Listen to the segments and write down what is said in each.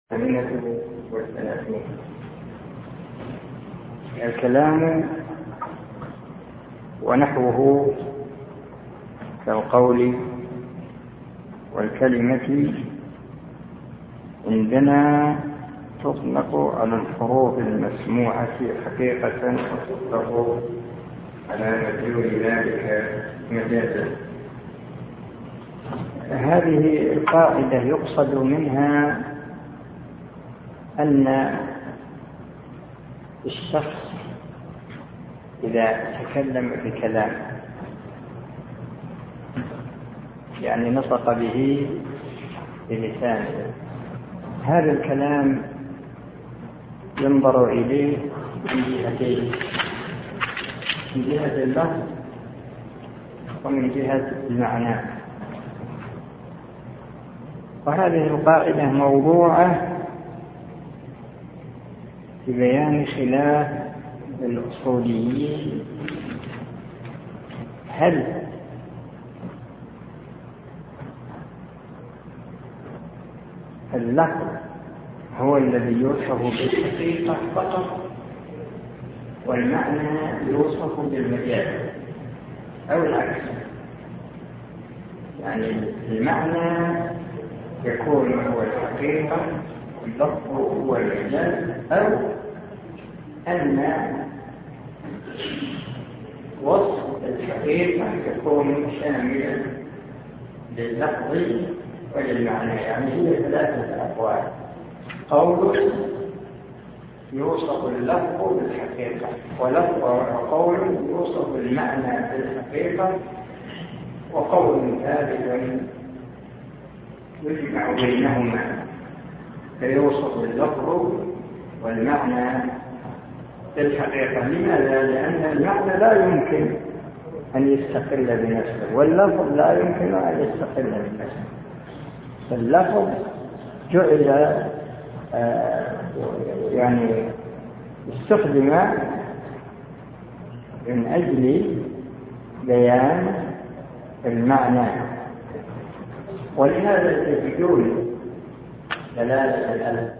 الثامنة والثلاثين. الكلام ونحوه كالقول والكلمة عندنا تطلق على الحروف المسموعة حقيقة وتطلق على مدلول ذلك مجازا. هذه القاعدة يقصد منها أن الشخص إذا تكلم بكلام يعني نطق به بلسانه، هذا الكلام ينظر إليه من جهتين: من جهة اللفظ ومن جهة المعنى. وهذه القاعدة موضوعة في بيان خلاف الأصوليين: هل اللفظ هو الذي يوصف بالحقيقة فقط والمعنى يوصف بالمجاز، أو العكس؟ يعني المعنى يكون هو الحقيقة واللفظ هو المجاز، أو أن وصف الحقيقة يكون شاملا لللفظ وللمعنى. يعني هي ثلاثة أقوال: قول يوصف اللفظ بالحقيقة، وقول يوصف المعنى بالحقيقة، وقول ثالث يجمع بينهما فيوصف اللفظ والمعنى بالحقيقة. لماذا؟ لأن المعنى لا يمكن أن يستقل بنفسه، واللفظ لا يمكن أن يستقل بنفسه. فاللفظ جعل يعني استخدم من أجل بيان المعنى، ولهذا تجدون دلالة الألف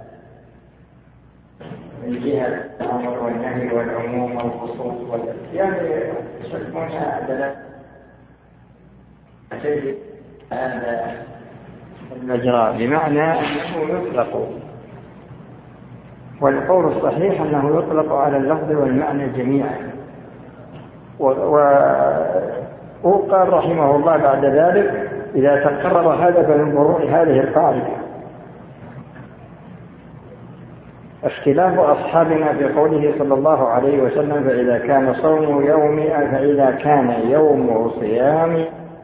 من جهة الأمر والنهي والعموم والخصوص يعني يسمونها دلالة هذا المجرى، بمعنى أنه يطلق. والقول الصحيح أنه يطلق على اللفظ والمعنى جميعا. وقال رحمه الله بعد ذلك: إذا تقرر هذا فمن فروع هذه القاعدة اختلاف أصحابنا في قوله صلى الله عليه وسلم: فإذا كان يوم صيام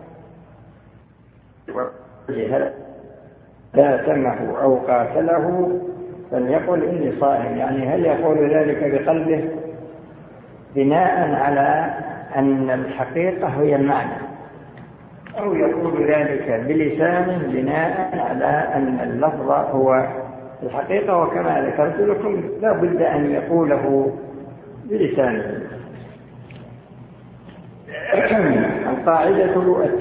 لا تمه أو قاتله فليقل إني صائم. يعني هل يقول ذلك بقلبه بناء على أن الحقيقة هي المعنى، أو يقول ذلك بلسانه بناء على أن اللفظ هو الحقيقة؟ وكما ذكرت لكم لا بد أن يقوله بلسانه. القاعدة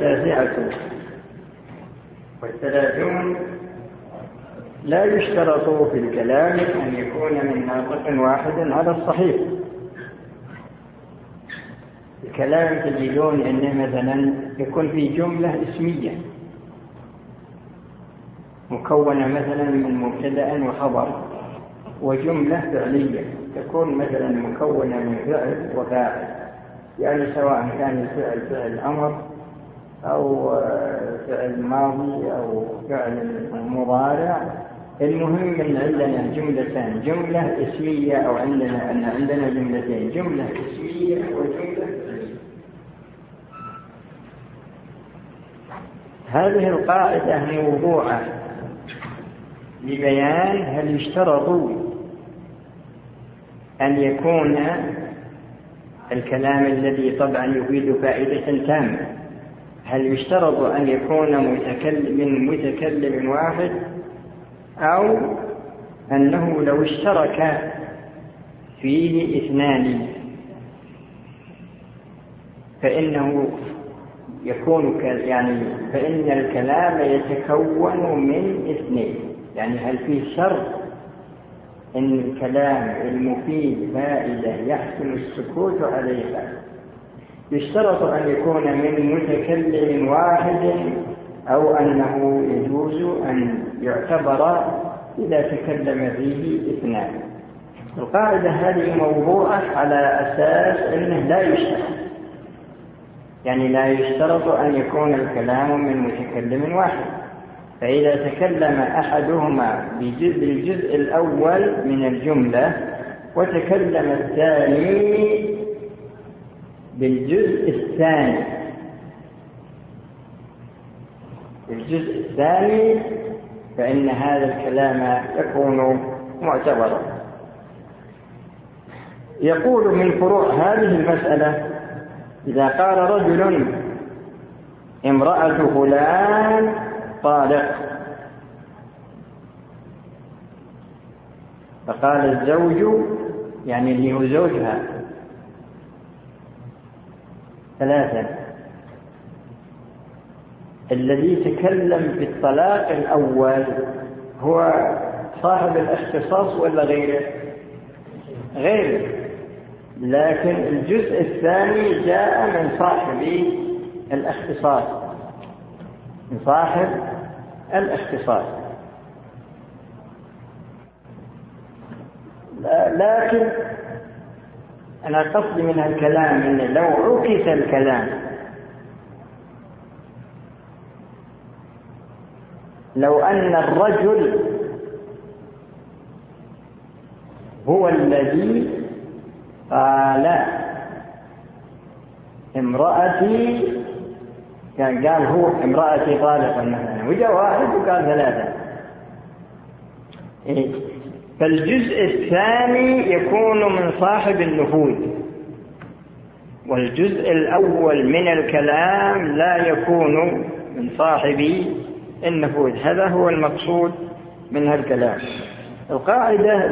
39: لا يشترط في الكلام أن يكون من ناطق واحد على الصحيح. الكلام تجدون أنه مثلا يكون في جملة اسمية مكونة مثلا من مبتدأ وخبر، وجملة فعلية تكون مثلا مكونة من فعل وفاعل، يعني سواء كان الفعل فعل أمر أو فعل ماضي أو فعل مضارع. المهم أن عندنا جملتان: جملة اسمية أو عندنا جملتين: جملة اسمية وجملة فعلية. هذه القاعدة موضوعة لبيان هل يشترط أن يكون الكلام الذي طبعا يفيد فائدة تامة، هل يشترط أن يكون من متكلم واحد، أو أنه لو اشترك فيه اثنان فإنه يكون يعني فإن الكلام يتكون من اثنين. يعني هل فيه شرط إن الكلام المفيد فائدة يحسن السكوت عليها؟ يشترط أن يكون من متكلم واحد أو أنه يجوز أن يعتبر إذا تكلم فيه اثنان؟ القاعدة هذه موضوعة على أساس أنه لا يشترط، يعني لا يشترط أن يكون الكلام من متكلم واحد. فإذا تكلم أحدهما بالجزء الأول من الجملة وتكلم الثاني بالجزء الثاني فإن هذا الكلام يكون معتبرا. يقول من فروع هذه المسألة: إذا قال رجل امرأة فلان طالق، فقال الزوج يعني اللي هو زوجها ثلاثة، الذي تكلم في الطلاق الأول هو صاحب الاختصاص ولا غيره؟ غيره، لكن الجزء الثاني جاء من صاحب الاختصاص، من صاحب الاختصاص. لكن أنا قصدي من الكلام أن لو عكس الكلام، لو أن الرجل هو الذي قال امرأتي، كان قال هو امرأتي طالقة مثلا، وجاء واحد وقال ثلاثة، فالجزء الثاني يكون من صاحب النفوذ، والجزء الأول من الكلام لا يكون من صاحب النفوذ. هذا هو المقصود من هالكلام. القاعدة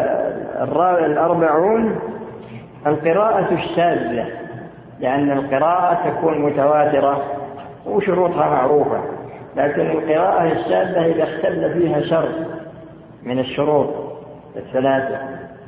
40 القراءة الشاذة، لأن القراءة تكون متواترة وشروطها معروفة، لكن القراءة الشاذة إذا اختل فيها شرط من الشروط الثلاثة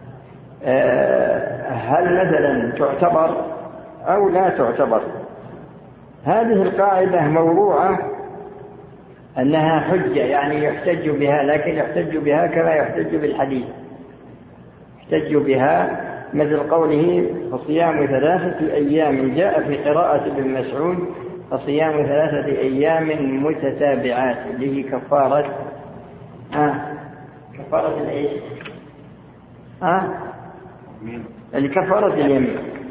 هل مثلا تعتبر أو لا تعتبر؟ هذه القاعدة موضوعة أنها حجة، يعني يحتج بها، لكن يحتج بها كما يحتج بالحديث، يحتج بها مثل قوله فصيام 3 أيام، جاء في قراءة ابن مسعود فصيام 3 أيام متتابعات، اللي هي كفارة كفارة الإيش؟ اللي كفارة اليمين.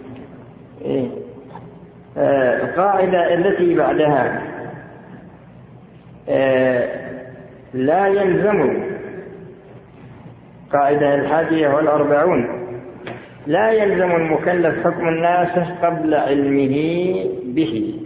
القاعدة التي بعدها لا يلزم، قاعدة 41 لا يلزم المكلف حكم الناسخ قبل علمه به.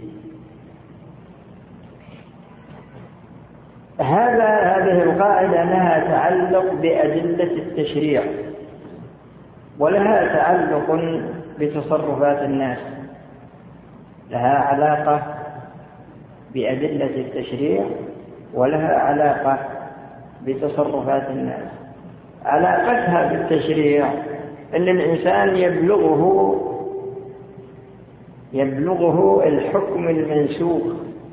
هذه القاعدة لها تعلق بأدلة التشريع، ولها تعلق بتصرفات الناس، لها علاقة بأدلة التشريع ولها علاقة بتصرفات الناس. علاقتها بالتشريع أن الإنسان يبلغه الحكم المنسوخ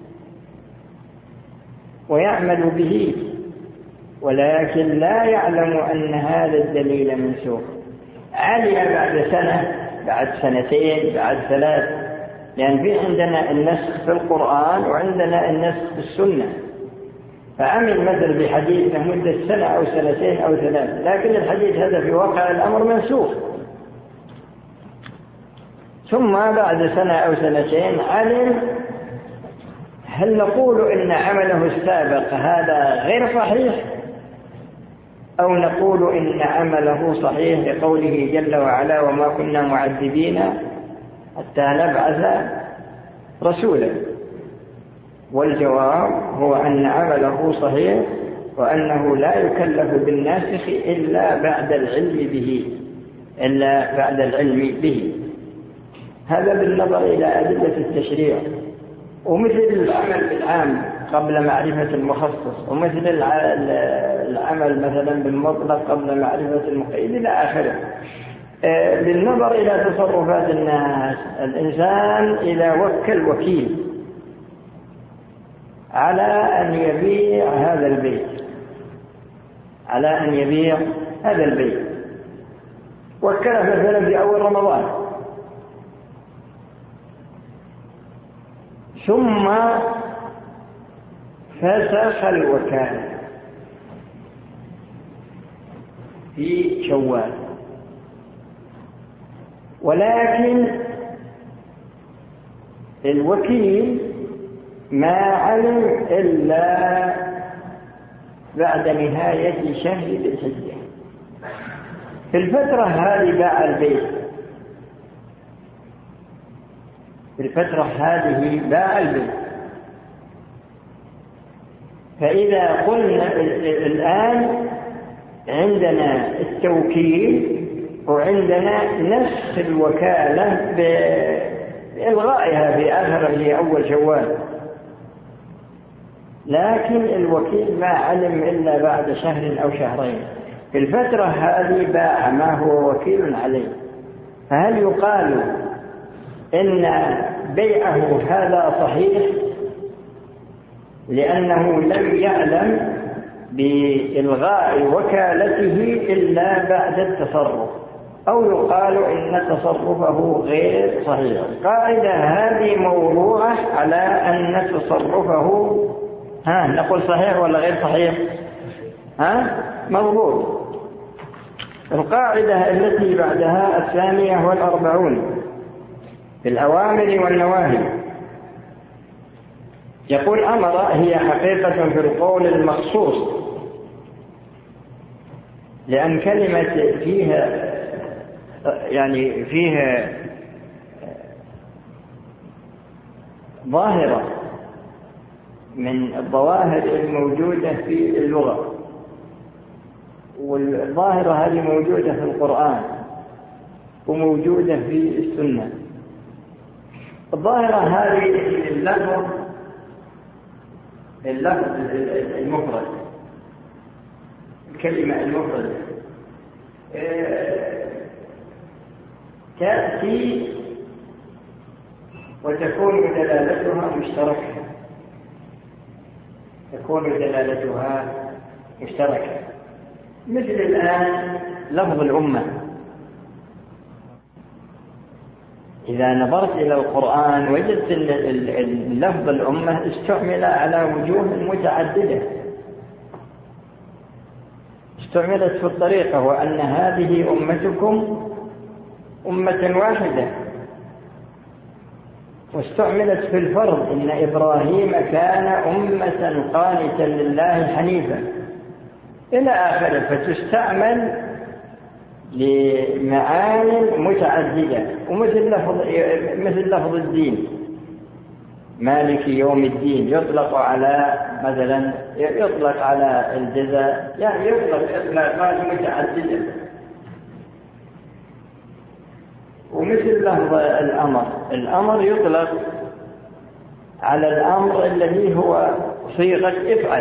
ويعمل به، ولكن لا يعلم أن هذا الدليل منسوخ. علم بعد سنة، بعد سنتين، بعد 3، لأن في عندنا النسخ في القرآن وعندنا النسخ في السنة، فعمل مثل بحديث لمدة 1 سنة أو 2 أو 3، لكن الحديث هذا في واقع الأمر منسوخ، ثم بعد 1 أو 2 علم. هل نقول إن عمله السابق هذا غير صحيح، أو نقول إن عمله صحيح لقوله جل وعلا وما كنا معذبين حتى نبعث رسولا؟ والجواب هو أن عمله صحيح، وأنه لا يكلف بالناسخ إلا بعد العلم به. هذا بالنظر إلى أدلة التشريع. ومثل العمل بالعام قبل معرفة المخصص، ومثل العمل مثلا بالمطلق قبل معرفة المقيد إلى آخره. بالنظر إلى تصرفات الناس، الإنسان إذا وكل وكيل على أن يبيع هذا البيت، وكله مثلا في أول رمضان، ثم فسخ الوكالة في شوال، ولكن الوكيل ما علم إلا بعد نهاية شهر ذي الحجة. في الفترة هذه باع البيت. فإذا قلنا الآن عندنا التوكيل وعندنا نسخ الوكالة بإلغائها في آخر في أول شوال، لكن الوكيل ما علم إلا بعد شهر أو شهرين. في الفترة هذه باع ما هو وكيل عليه، فهل يقال إن بيعه هذا صحيح لأنه لم يعلم بإلغاء وكالته إلا بعد التصرف، أو يقال إن تصرفه غير صحيح؟ قاعدة هذه موضوعة على أن تصرفه نقول صحيح ولا غير صحيح؟ مضبوط. القاعدة التي بعدها 42 في الأوامر والنواهي، يقول أمر هي حقيقة في القول المخصوص، لأن كلمة فيها ظاهرة من الظواهر الموجودة في اللغة، والظاهرة هذه موجودة في القرآن وموجودة في السنة. الظاهرة هذه اللفظ المفرد، الكلمة المفردة تأتي وتكون دلالتها مشتركة، مثل الآن لفظ الأمة. إذا نظرت إلى القرآن وجدت أن لفظ الأمة استعمل على وجوه متعددة، استعملت في الطريقة وأن هذه أمتكم أمة واحدة، واستعملت في الفرض إن إبراهيم كان أمة قانتا لله حنيفا إلى آخره، فتستعمل لمعاني متعددة. ومثل لفظ الدين، مالك يوم الدين، يطلق على مثلا يطلق على الجزاء، يعني يطلق إطلاقات متعددة. ومثل لفظ الأمر يطلق على الأمر الذي هو صيغة افعل،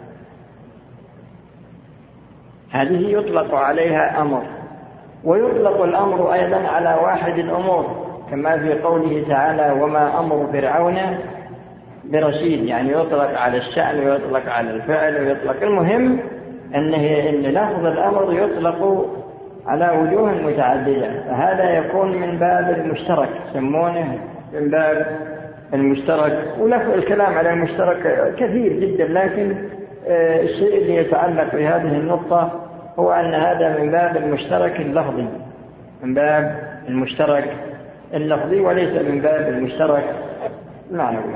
هذه يطلق عليها أمر. ويطلق الأمر أيضا على واحد الأمور، كما في قوله تعالى وما أمر فرعون برشيد، يعني يطلق على الشأن ويطلق على الفعل ويطلق. المهم أن لفظ الأمر يطلق على وجوه متعددة، فهذا يكون من باب المشترك، يسمونه من باب المشترك. ولف الكلام على المشترك كثير جدا، لكن الشيء اللي يتعلق بهذه النقطة هو أن هذا من باب المشترك اللفظي، من باب المشترك اللفظي وليس من باب المشترك المعنوي.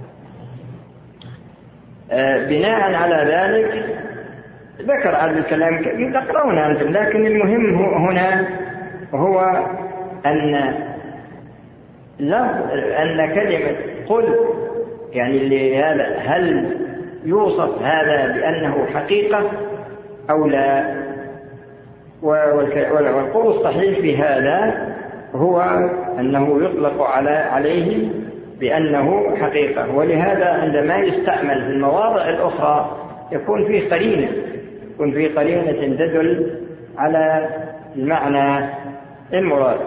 بناء على ذلك ذكر هذا الكلام تقرؤون أنتم، لكن المهم هنا هو أن كلمة قل، يعني هل يوصف هذا بأنه حقيقة أو لا؟ والقول الصحيح في هذا هو أنه يطلق عليه بأنه حقيقة. ولهذا عندما يستعمل في المواضع الأخرى يكون فيه قرينة، يكون في قرينة تدل على المعنى المراد.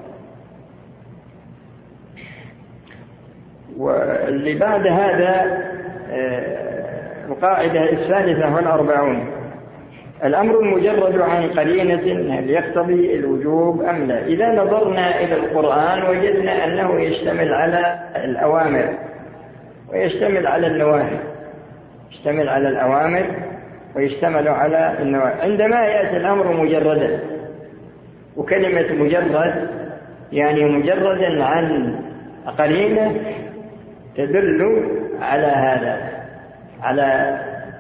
واللي بعد هذا القاعدة 43. الأمر المجرد عن قرينة هل يقتضي الوجوب أم لا؟ إذا نظرنا إلى القرآن وجدنا أنه يشتمل على الأوامر ويشتمل على النواهي، يشتمل على الأوامر ويشتمل على النواهي. عندما يأتي الأمر مجردا، وكلمة مجرد يعني مجردا عن قرينة تدل على هذا، على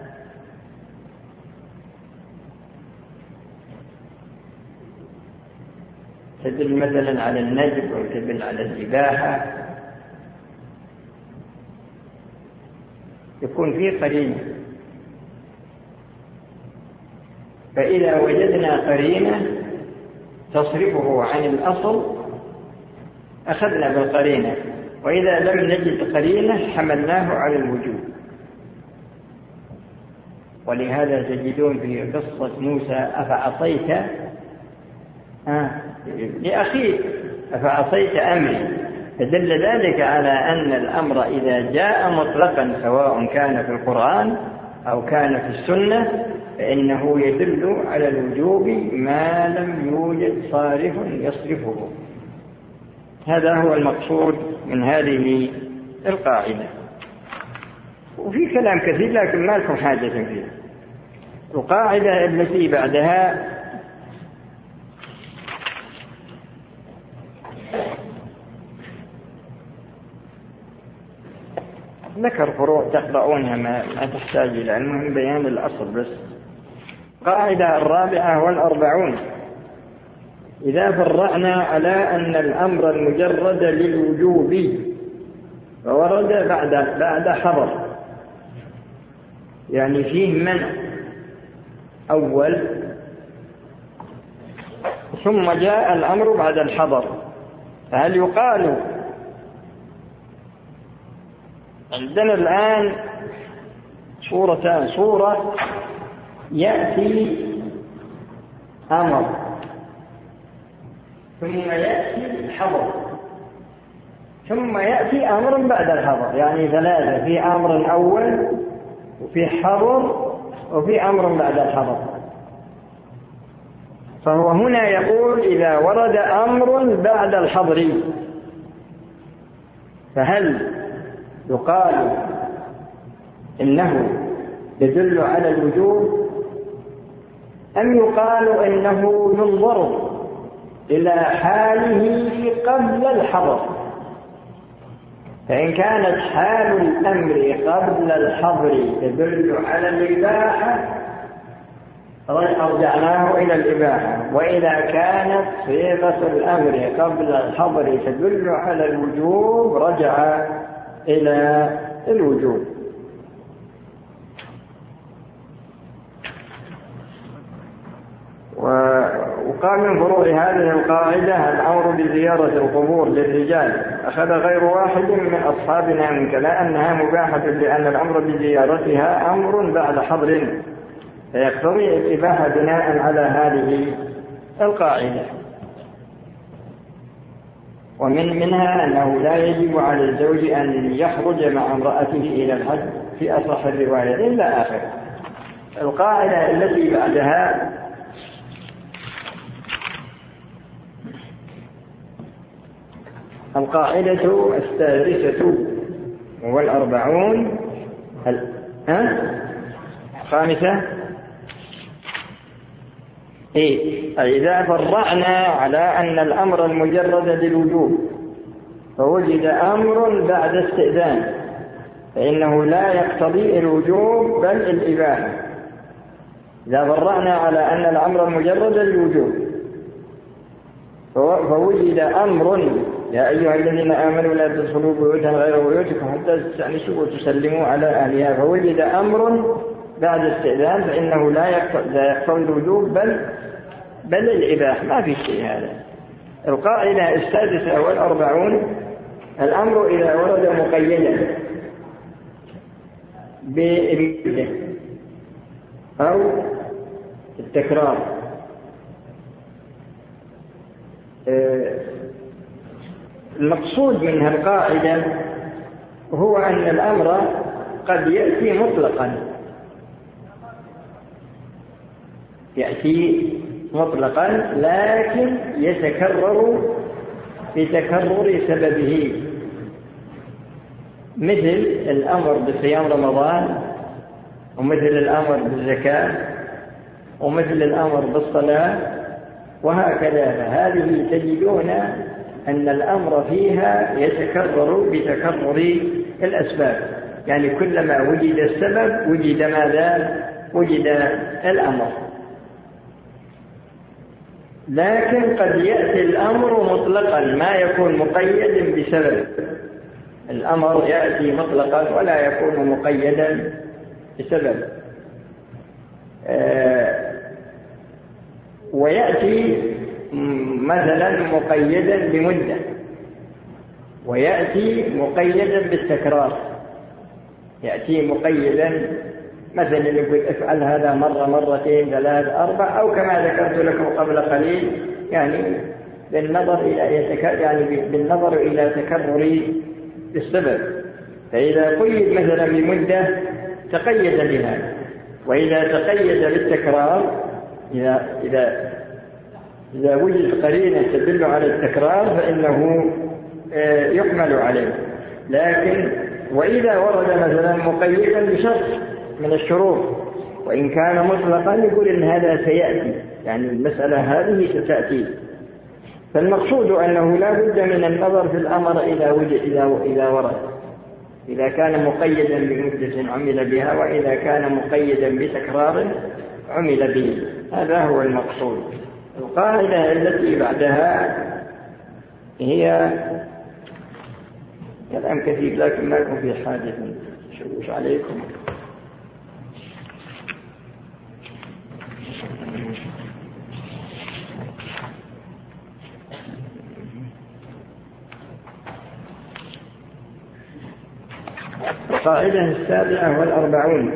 تدل مثلا على الندب أو تدل على الإباحة، يكون فيه قرينة. فإذا وجدنا قرينة تصرفه عن الأصل أخذنا بالقرينة، وإذا لم نجد قرينة حملناه على الوجوب. ولهذا تجدون في قصة موسى أفعصيت لأخيك أفعصيت أمري، فدل ذلك على أن الأمر إذا جاء مطلقا سواء كان في القرآن أو كان في السنة فإنه يدل على الوجوب ما لم يوجد صارف يصرفه. هذا هو المقصود من هذه القاعدة. وفي كلام كثير لكن ما لكم حاجة فيه. القاعدة التي بعدها ذكر فروع تقرؤونها ما تحتاج إلى، المهم بيان الأصل بس. قاعدة 44. إذا فرعنا على أن الأمر المجرد للوجوب فورد بعد حظر، يعني فيه منع أول ثم جاء الأمر بعد الحظر، فهل يقال عندنا الآن صورتان؟ صورة يأتي أمر ثم يأتي حظر ثم يأتي أمر بعد الحظر، يعني ثلاثة، في أمر أول وفي حظر وفي أمر بعد الحظر. فهو هنا يقول إذا ورد أمر بعد الحظر فهل يقال إنه يدل على الوجوب أم يقال إنه ينظر إلى حاله قبل الحظر؟ فإن كانت حال الأمر قبل الحظر تدل على الإباحة رجعناه إلى الإباحة، وإذا كانت صيغة الأمر قبل الحظر تدل على الوجوب رجع إلى الوجوب. وقال من فروع هذه القاعدة الأمر بزيارة القبور للرجال أخذ غير واحد من أصحابنا من كلام أنها مباحة، لأن الأمر بزيارتها أمر بعد حظر فيقتضي الإباحة بناء على هذه القاعدة. ومنها أنه لا يجب على الزوج أن يخرج مع امرأته إلى الحج في أصح الرواية إلى آخر. القاعدة التي بعدها القاعدة 46 خامسة. إذا فرعنا على أن الأمر المجرد للوجوب فوجد أمر بعد استئذان فإنه لا يقتضي الوجوب بل الإباحة. إذا فرعنا على أن الأمر المجرد للوجوب فوجد أمر يا أيها الذين آمنوا لا تدخلوا بيوتا غير بيوتكم حتى تستأنسوا وتسلموا على أهلها، فوجد أمر بعد استئذان فإنه لا يقتضي الوجوب بل الإباحة، ما في شيء هذا. القاعدة 46 الأمر إذا ورد مقيدا بإباحة أو بالتكرار. المقصود من القاعدة هو أن الأمر قد يأتي مطلقا، يأتي مطلقا لكن يتكرر بتكرر سببه، مثل الأمر بصيام رمضان، ومثل الأمر بالزكاة، ومثل الأمر بالصلاة، وهكذا. فهذه تجدون أن الأمر فيها يتكرر بتكرر الأسباب، يعني كلما وجد السبب وجد ماذا؟ وجد الأمر. لكن قد يأتي الأمر مطلقا ما يكون مقيدا بسبب، الأمر يأتي مطلقا ولا يكون مقيدا بسبب. ويأتي مثلا مقيدا بمدة، ويأتي مقيدا بالتكرار. يأتي مقيدا مثلا يقول افعل هذا مرة، مرتين، ثلاث، أربع، أو كما ذكرت لكم قبل قليل، يعني بالنظر إلى تكرر السبب. فإذا قيد مثلا بمدة تقيد بها، وإذا تقيد بالتكرار، إذا وجد قرينة تدل على التكرار فإنه يحمل عليه. لكن وإذا ورد مثلا مقيدا بشرط من الشروط، وإن كان مطلقا يقول إن هذا سيأتي، يعني المسألة هذه ستأتي. فالمقصود أنه لا بد من النظر في الأمر إذا ورد، إذا كان مقيدا بمدة عمل بها، وإذا كان مقيدا بتكرار عمل به. هذا هو المقصود. القاعدة التي بعدها هي كلام كثير لكن ما يكون في حاجة شوش عليكم. القاعدة 47.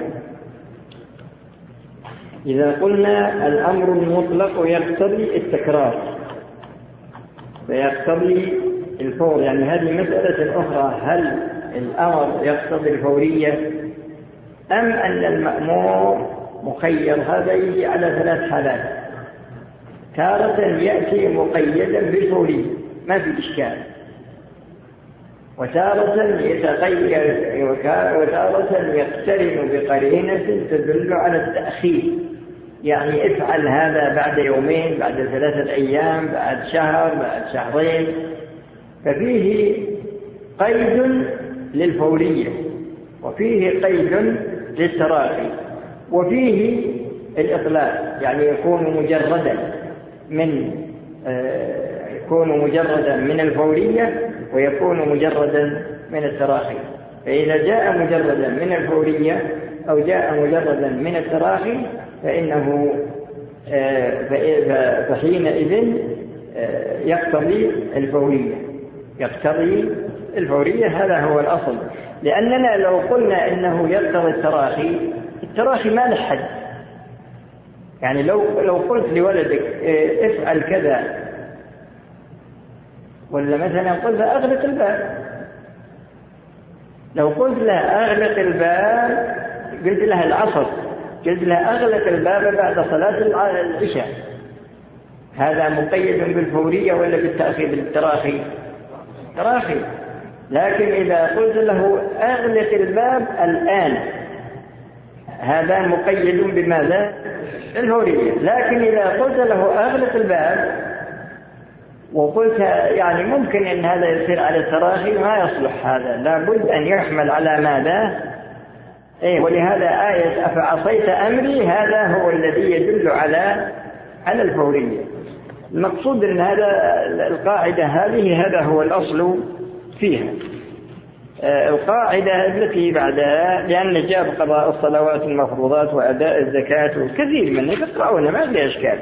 إذا قلنا الأمر المطلق يقتضي التكرار فيقتضي الفور، يعني هذه مسألة أخرى، هل الأمر يقتضي الفورية أم أن المأمور مخير؟ هذا يجي على 3 حالات. تارة يأتي مقيدا بالفورية ما في إشكال، وتارة يتغير، وتارة يقترن بقرينة تدل على التأخير، يعني افعل هذا بعد يومين، بعد 3 أيام، بعد شهر، بعد شهرين. ففيه قيد للفورية، وفيه قيد للتراخي، وفيه الإطلاق، يعني يكون مجردا من الفورية ويكون مجردا من التراخي. فإذا جاء مجردا من الفورية أو جاء مجردا من التراخي فإنه فحينئذ يقتضي الفورية. هذا هو الأصل. لأننا لو قلنا إنه يقتضي التراخي ما له حد. يعني لو قلت لولدك افعل كذا، ولا مثلا قلت له أغلق الباب، لو قلت له أغلق الباب، قلت له العصر، قلت له أغلق الباب بعد صلاة العشاء، هذا مقيد بالفورية ولا بالتأخير بالتراخي؟ تراخي. لكن إذا قلت له أغلق الباب الآن، هذا مقيد بماذا؟ الفورية. لكن إذا قلت له أغلق الباب وقلت يعني ممكن أن هذا يصير على التراخي، ما يصلح. هذا لابد أن يحمل على ماذا؟ ولهذا آية أفعصيت أمري هذا هو الذي يدل على الفورية. المقصود أن هذا القاعدة هذه هذا هو الأصل فيها. القاعدة التي بعدها، لأن جاء قضاء الصلوات المفروضات وأداء الزكاة وكثير من يقرؤون ما في أشكال.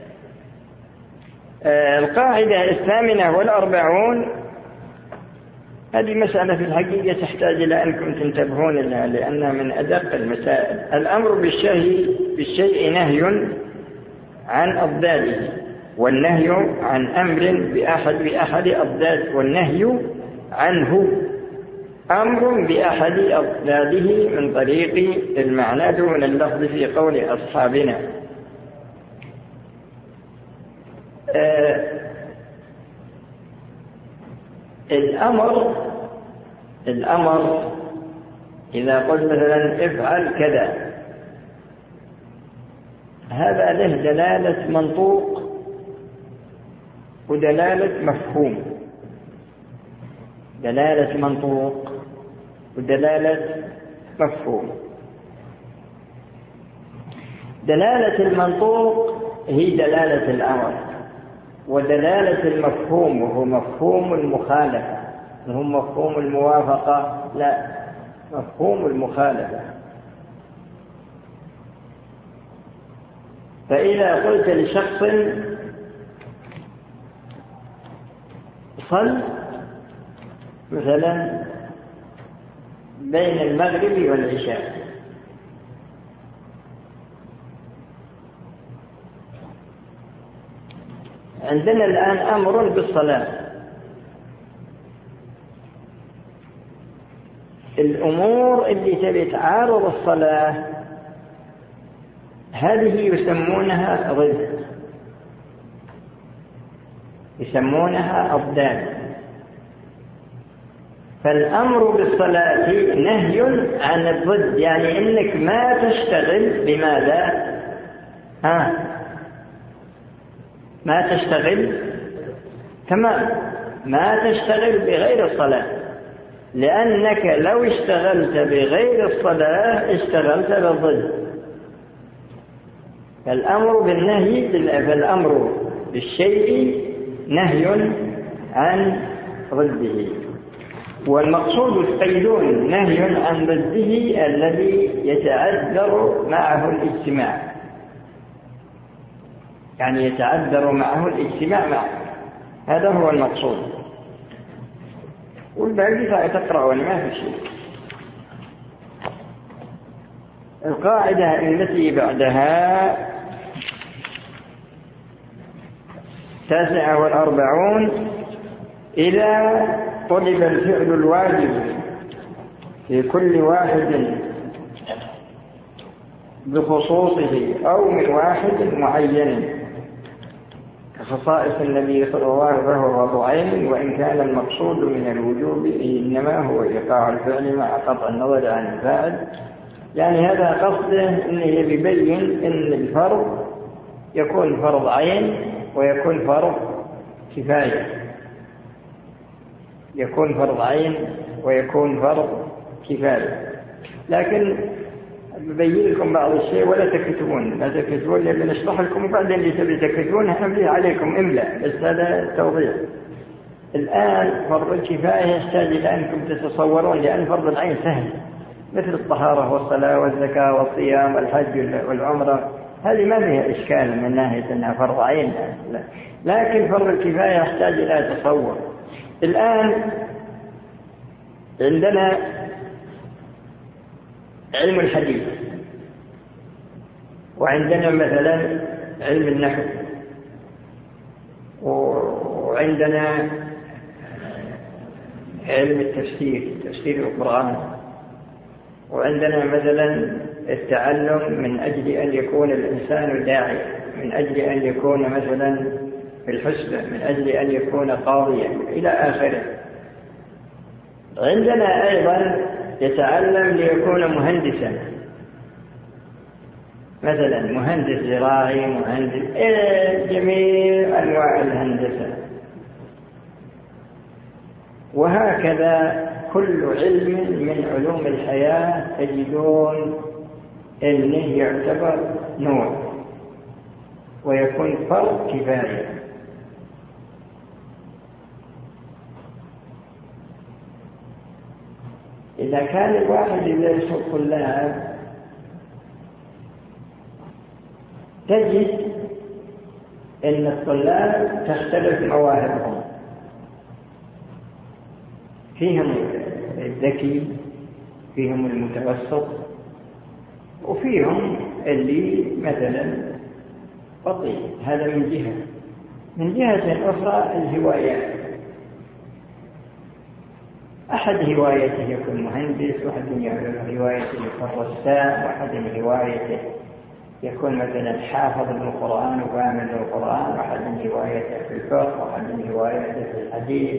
القاعدة 48 هذه مسألة في الحقيقة تحتاج إلى أنكم تنتبهون لها، لأنها من أدق المسائل. الأمر بالشيء نهي عن أضداده، والنهي عن أمر بأحد أضداد، والنهي عنه أمر بأحد أضداده من طريق المعنى دون اللفظ في قول أصحابنا. الأمر إذا قلت مثلا افعل كذا، هذا له دلالة منطوق ودلالة مفهوم. دلالة منطوق ودلالة مفهوم. دلالة المنطوق هي دلالة الأمر، ودلالة المفهوم وهو مفهوم المخالفة، وهو مفهوم الموافقة، لا، مفهوم المخالفة. فإذا قلت لشخص صل مثلا بين المغرب والعشاء، عندنا الآن أمر بالصلاة. الأمور اللي تبي تعارض الصلاة هذه يسمونها ضد، يسمونها أضداد. فالأمر بالصلاة نهي عن الضد، يعني إنك ما تشتغل بماذا؟ ما تشتغل، تمام، ما تشتغل بغير الصلاة، لأنك لو اشتغلت بغير الصلاة اشتغلت بالضد. فالأمر بالنهي، فالأمر بالشيء نهي عن ضده، والمقصود القيدون نهي عن ضده الذي يتعذر معه الاجتماع، يعني يتعذر معه الاجتماع معه، هذا هو المقصود. والباقي تقرأون ما في شيء. القاعدة التي بعدها 49. إذا طلب الفعل الواجب في كل واحد بخصوصه أو من واحد معين كخصائص النبي صلى الله عليه وسلم فهو فرض عين، وإن كان المقصود من الوجوب إنما هو إيقاع الفعل مع قطع النظر عن الفاعل. يعني هذا قصده أنه يبين أن الفرض يكون فرض عين ويكون فرض كفاية، يكون فرض عين ويكون فرض كفاية. لكن ببين لكم بعض الشيء ولا تكتبون، لا تكتبون لأن نشرح لكم، وبعدين اللي تبي تكتبونه أملي عليكم إملا، بس هذا توضيح. الآن فرض الكفاية يحتاج إلى أنكم تتصورون، لأن فرض العين سهل مثل الطهارة والصلاة والزكاة والصيام والحج والعمرة، هذه ما فيها إشكال من ناحية أنها فرض عين، لكن فرض الكفاية يحتاج إلى تصور. الآن عندنا علم الحديث، وعندنا مثلا علم النحو، وعندنا علم التفسير، تفسير القرآن، وعندنا مثلا التعلم من أجل أن يكون الإنسان داعيا، من أجل أن يكون مثلا في الحسبة، من أجل أن يكون قاضيا إلى آخره. عندنا أيضا يتعلم ليكون مهندسا، مثلا مهندس زراعي، مهندس جميع أنواع الهندسة. وهكذا كل علم من علوم الحياة تجدون أنه يعتبر نوع ويكون فرض كفاية. إذا كان الواحد يدرس الطلاب تجد أن الطلاب تختلف مواهبهم، فيهم الذكي، فيهم المتوسط، وفيهم اللي مثلا بطيء. هذا من جهة. من جهة أخرى الهوايات، أحد هوايته يكون مهندس، واحد هوايته يكون رسام، واحد هوايته يكون مثلا حافظ للقرآن وفاهم للقرآن، واحد هوايته في الفقه، واحد هوايته في الحديث.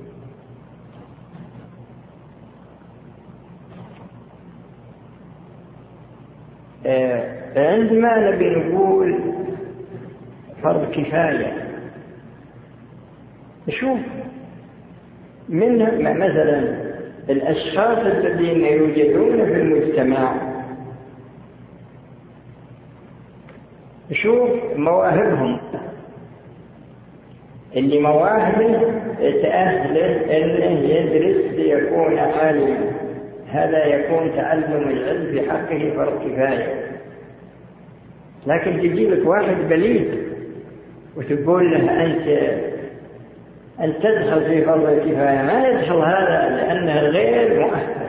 عندما نبي نقول فرض كفاية، نشوف من مثلا الأشخاص الذين يوجدون في المجتمع، نشوف مواهبهم، اللي مواهبه تأهله أنه يدرس ليكون عالما، هذا يكون تعلم العلم في حقه فرض كفاية. لكن تجيبك واحد بليد وتقول له أن تدخل في فرض الكفاية، ما يدخل هذا لأنه غير مؤهل.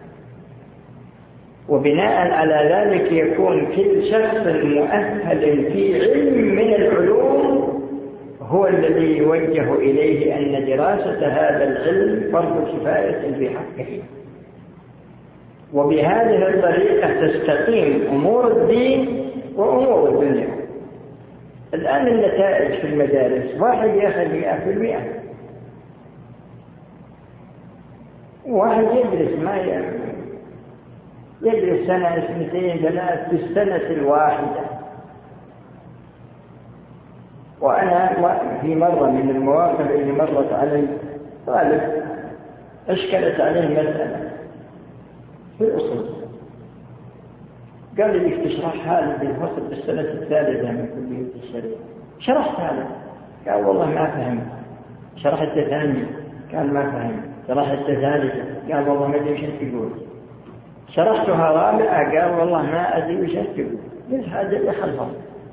وبناء على ذلك يكون كل شخص مؤهل في علم من العلوم هو الذي يوجه إليه أن دراسة هذا العلم فرض كفاية في حقه. وبهذه الطريقة تستقيم أمور الدين وأمور الدنيا. الآن النتائج في المدارس، واحد يأخذ 100%، واحد يدرس ما يدرس سنة 2 3 بالسنة الواحدة. وأنا في مرة من المواقف اللي مرت علي طالب أشكلت عليه مسألة في الأصول، قال لي تشرح هذا بالفصل بالسنة الثالثة من كلية الشريعة. شرحت هذا، قال والله ما فهم. شرحت الثانية، قال ما فهم. شرحت الثالثة، قال والله ما أدري وش تقول. شرحتها رابعة، قال والله ما أدري وش تقول. ليش هذا اللي خلفه؟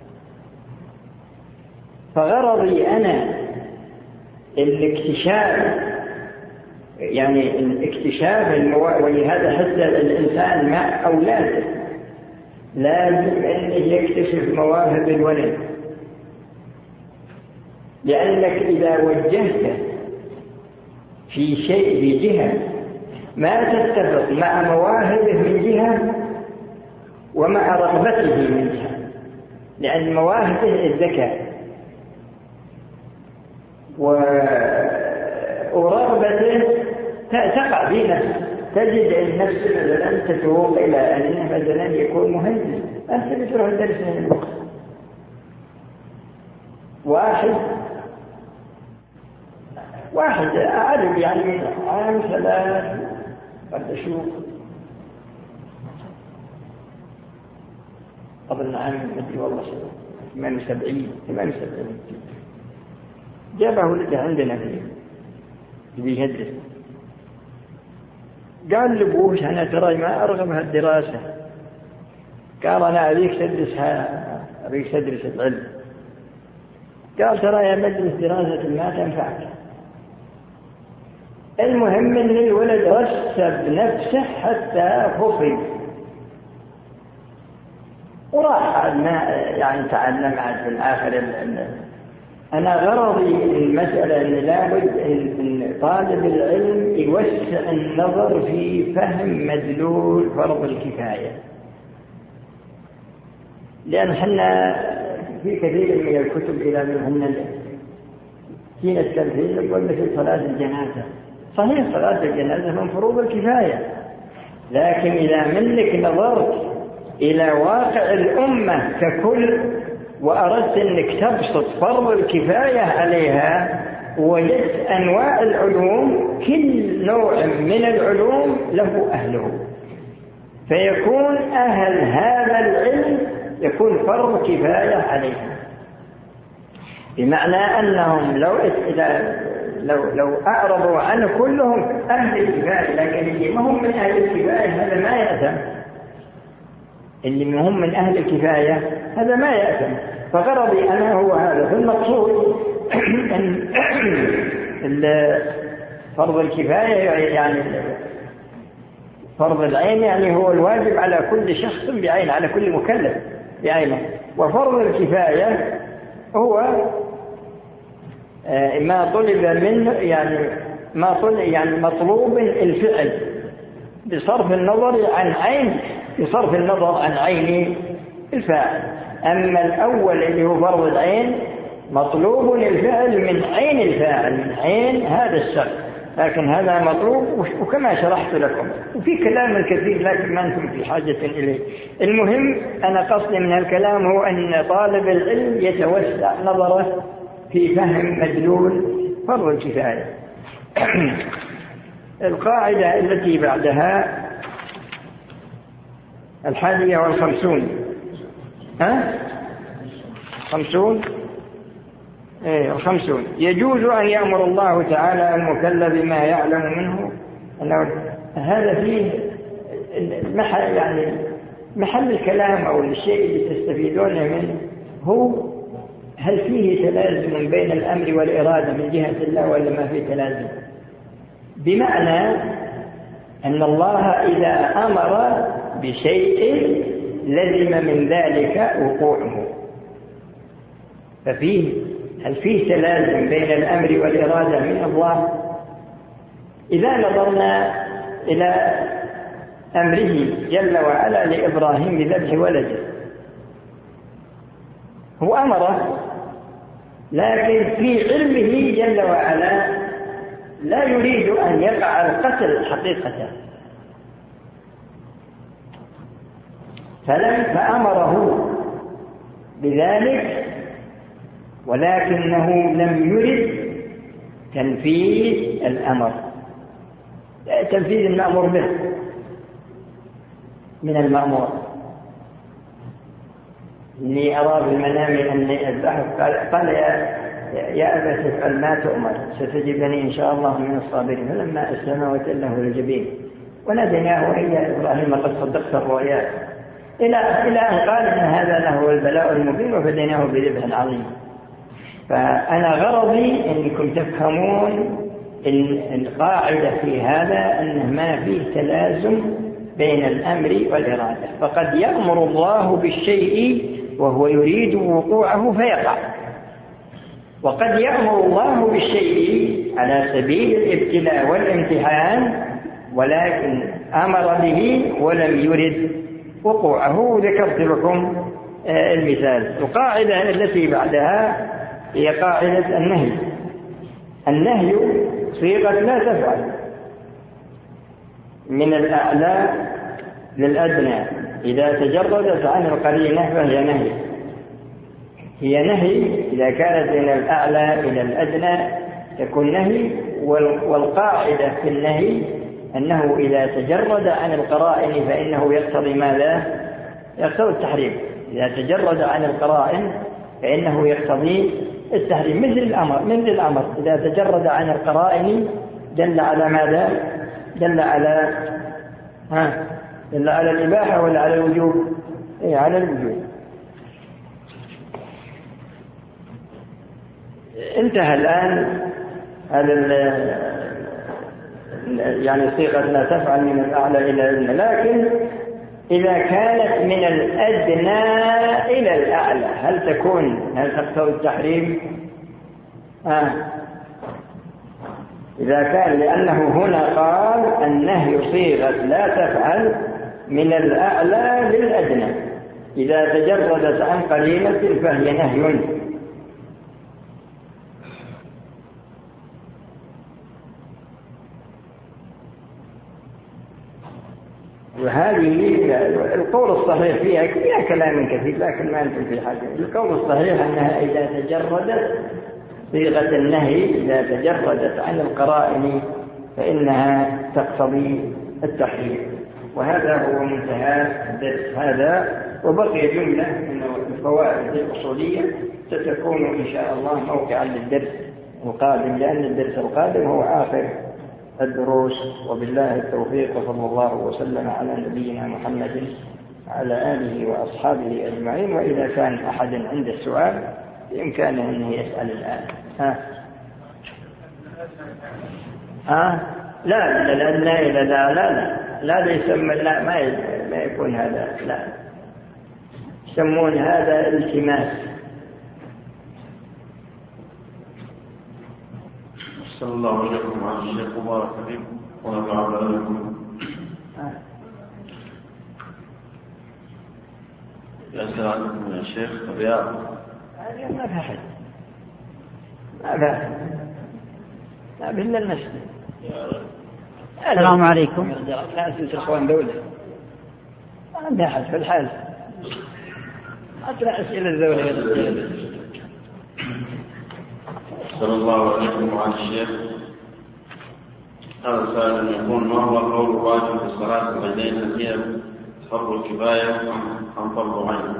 فغرضي أنا الاكتشاف، يعني الاكتشاف ولهذا حتى الإنسان مع أولاده لازم أنه يكتشف مواهب الولد، لأنك إذا وجهته في شيء في جهة ما تتفق مع مواهبه من جهة ومع رغبته من جهة، لأن مواهبه الذكاء ورغبته تقع في نفسه. تجد النفس مثلا تتوق إلى أنه مثلا يكون مهندس، أنت بتروح الدرس من الوقت. واحد أعرف يعني عام 3 قد أشوف قبل عام مدري والله 78 جابه ولده عندنا في يدرس. قال لأبوه أنا ترى ما أرغب هالدراسة. قال أنا أبيك تدرس العلم. قال ترى يا مدرس دراسة ما تنفعك. المهم أن الولد رسب نفسه حتى خفي وراح يعني تعلم عاد في الآخر. أنا غرضي المسألة أن لابد أن طالب العلم يوسع النظر في فهم مدلول فرض الكفاية، لأن حنا في كثير من الكتب إلى منهن حين التمثيل يقول مثل صلاة الجنازة. صحيح صلاة الجنازة من فروض الكفاية، لكن إذا منك نظرت إلى واقع الأمة ككل وأردت أنك تبسط فرض الكفاية عليها، وجدت أنواع العلوم كل نوع من العلوم له أهله، فيكون أهل هذا العلم يكون فرض كفاية عليها، بمعنى أنهم لو أعرضوا عن كلهم أهل الكفاية، لكن اللي ما هم من أهل الكفاية هذا ما يأثم. اللي هم من أهل الكفاية هذا ما يأثم. فغرضي أنا هو هذا. فالمقصود أن فرض الكفاية يعني فرض العين، يعني هو الواجب على كل شخص بعين، على كل مكلف بعينه. وفرض الكفاية هو ما طلب منه يعني مطلوب الفعل بصرف النظر عن عين الفاعل. أما الأول اللي هو فرض العين مطلوب الفعل من عين الفاعل، من عين هذا الشخص، لكن هذا مطلوب وكما شرحت لكم، وفي كلام كثير لكن ما أنتم في حاجة إليه. المهم أنا قصدي من الكلام هو أن طالب العلم يتوسع نظره في فهم مدلول فرض الكفاية. القاعدة التي بعدها 51. 50. يجوز أن يأمر الله تعالى المكلف بما يعلم منه أنه هذا فيه محل الكلام أو الشيء اللي تستفيدونه منه هو هل فيه تلازم بين الأمر والإرادة من جهة الله ولا ما فيه تلازم؟ بمعنى أن الله إذا أمر بشيء لزم من ذلك وقوعه، هل فيه تلازم بين الأمر والإرادة من الله؟ إذا نظرنا إلى أمره جل وعلا لإبراهيم بذبح ولده، هو أمره، لكن في علمه جل وعلا لا يريد أن يقع القتل حقيقة، فأمره بذلك، ولكنه لم يرد تنفيذ الأمر، تنفيذ المأمور به من المأمور. إني أرى بالمنام أني أذبحك، قال يا أبا تفعل ما تؤمر ستجدني إن شاء الله من الصابرين. فلما أسلم وتله للجبين وناديناه يا إبراهيم قد صدقت الرؤيا، إلى أن قال إن هذا له البلاء المبين وفديناه بذبح عظيم. فأنا غرضي أنكم تفهمون القاعدة في هذا أنه ما فيه تلازم بين الأمر والإرادة، فقد يأمر الله بالشيء وهو يريد وقوعه فيقع، وقد يأمر الله بالشيء على سبيل الابتلاء والامتحان ولكن أمر به ولم يرد وقوعه. ذكرت لكم المثال. القاعدة التي بعدها هي قاعدة النهي. النهي صيغة لا تفعل، من الأعلى للأدنى، إذا تجردت عن القرينة فهي نهي. هي نهي إذا كانت من الأعلى إلى الأدنى تكون نهي. والقاعدة في النهي أنه إذا تجرد عن القرائن فإنه يقتضي ماذا؟ يقتضي التحريم. إذا تجرد عن القرائن فإنه يقتضي التحريم، مثل الأمر إذا تجرد عن القرائن دل على ماذا؟ دل على الإباحة ولا على الوجوب؟ على الوجوب. انتهى الآن يعني صيغة لا تفعل من الأعلى إلى الأدنى. لكن إذا كانت من الأدنى إلى الأعلى هل تقتضي التحريم؟ إذا كان، لأنه هنا قال النهي صيغة لا تفعل من الأعلى للأدنى، إذا تجردت عن قرينة فهي نهي. وهذه القول الصحيح فيها كلام كثير لكن ما أنتم في حاجة. القول الصحيح أنها إذا تجردت صيغة النهي، إذا تجردت عن القرائن فإنها تقتضي التحريم. وهذا هو منتهى الدرس هذا. وبقي جملة من الفوائد الأصولية ستكون إن شاء الله موقعا للدرس القادم، لأن الدرس القادم هو آخر الدروس. وبالله التوفيق، وصلى الله وسلم على نبينا محمد وعلى آله وأصحابه أجمعين. وإذا كان أحد عنده سؤال بإمكانه أنه يسأل الآن. لا الأدنى إلى لا يسمى، لا ما يكون هذا، لا يسمون هذا التماس. صلى الله عليكم وعلى الشيخ مبارك فيكم ونفع بكم. يسأل عنكم يا شيخ أبياء. ما في أحد، ما في إلا المسجد. السلام عليكم. لا أسلت إخوان دولة، ما عندها أحد في الحال، أطلع أسئلة الدولة. صلى الله عليكم وعلى الشيخ. هذا سائل يقول: ما هو قول الراجل في الصلاة البينين؟ هل هي فرض كفاية أم فرض عين؟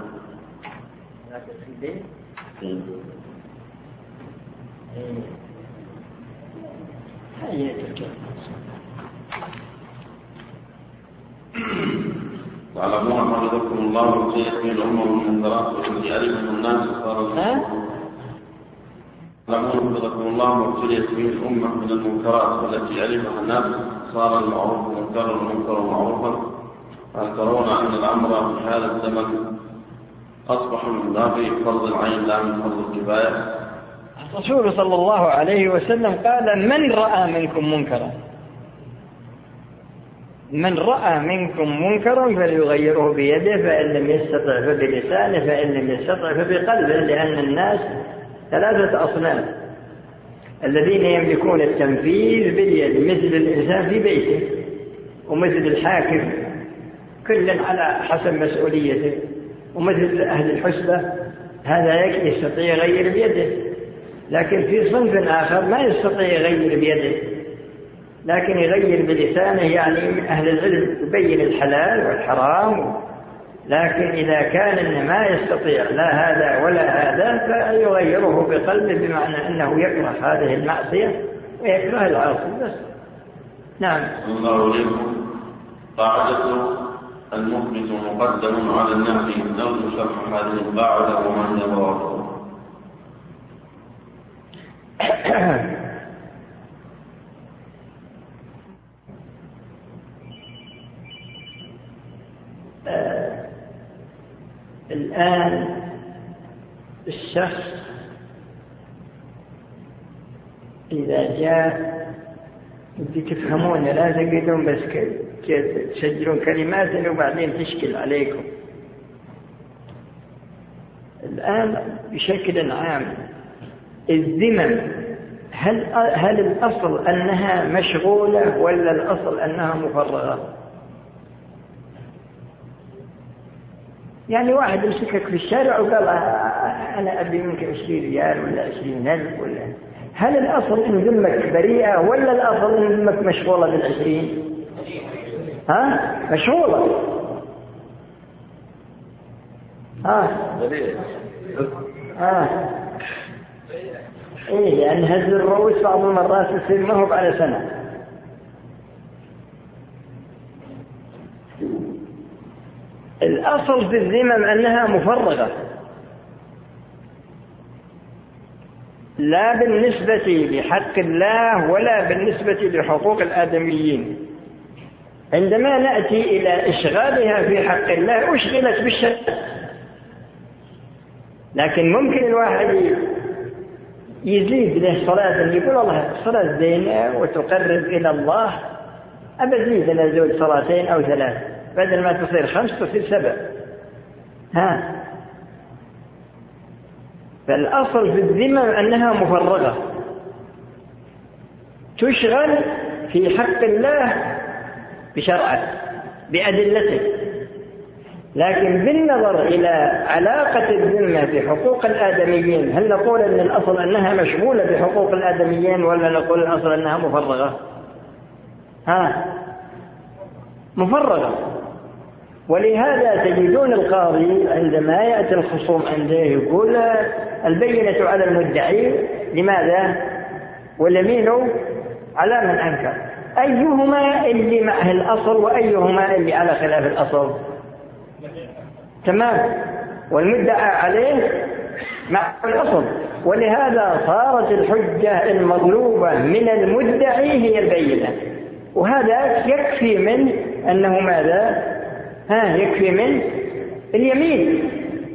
تعلمون حفظكم الله وقيت من الأمة والمنكرات والتي ألفها الناس صار تعلمون حفظكم الله وابتليت به الأمة من المنكرات والتي ألفها الناس صار المعروف منكرا والمنكر معروفا. هل ترون أن الأمر في هذا الزمن أصبح من باب فرض العين لا من فرض الكفاية؟ الرسول صلى الله عليه وسلم قال: من رأى منكم منكرا، من رأى منكم منكرا فليغيره بيده، فإن لم يستطع فبلسانه، فإن لم يستطع فبقلبه. لأن الناس ثلاثة أصناف: الذين يملكون التنفيذ باليد مثل الإنسان في بيته، ومثل الحاكم كل على حسب مسؤوليته، ومثل أهل الحسبة هذا يستطيع يغير بيده. لكن في صنف آخر ما يستطيع يغير بيده لكن يغير بلسانه، يعني أهل العلم يبين الحلال والحرام. لكن إذا كان ما يستطيع لا هذا ولا هذا فيغيره بقلبه، بمعنى أنه يكره هذه المعصية ويكره العاصي بس. نعم. الله عليكم. قاعدة المثبت مقدم على النفي، نرجو شرح هذه القاعدة وما هي ضوابطها؟ الآن الشخص إذا جاء، تفهمون لا تقولون بس تسجلون كلمات وبعدين تشكل عليكم. الآن بشكل عام الذمم هل الأصل أنها مشغولة ولا الأصل أنها مفرغة؟ يعني واحد يمسكك في الشارع وقال أنا أبي منك 20 ريال ولا 20,000 ولا، هل الأصل إن ذمك بريئة ولا الأصل إن ذمك مشغولة بال20؟ مشغولة. إيه، لأن هز الرؤوس بعض المرات يصير ما هو على سنة. الأصل في الذمم أنها مفرغة، لا بالنسبة لحق الله ولا بالنسبة لحقوق الآدميين. عندما نأتي إلى إشغالها في حق الله أشغلت بالشرع، لكن ممكن الواحد يزيد له صلاة، يقول الله الصلاة زينة وتقرب إلى الله، أبزيد أنا زود صلاتين أو 3 بدل ما تصير 5 تصير 7. فالأصل في الذمم أنها مفرغة تشغل في حق الله بشرعه بأدلته، لكن بالنظر إلى علاقة الذمة بحقوق الآدميين هل نقول أن الأصل أنها مشغولة بحقوق الآدميين ولا نقول الأصل أنها مفرغة؟ مفرغة. ولهذا تجدون القاضي عندما يأتي الخصوم عنده يقول البينة على المدعي، لماذا؟ واليمين على من أنكر. أيهما اللي معه الأصل وأيهما اللي على خلاف الأصل؟ تمام. والمدعى عليه مع الأصل، ولهذا صارت الحجة المطلوبة من المدعي هي البينة، وهذا يكفي من أنه ماذا؟ يكفي من اليمين.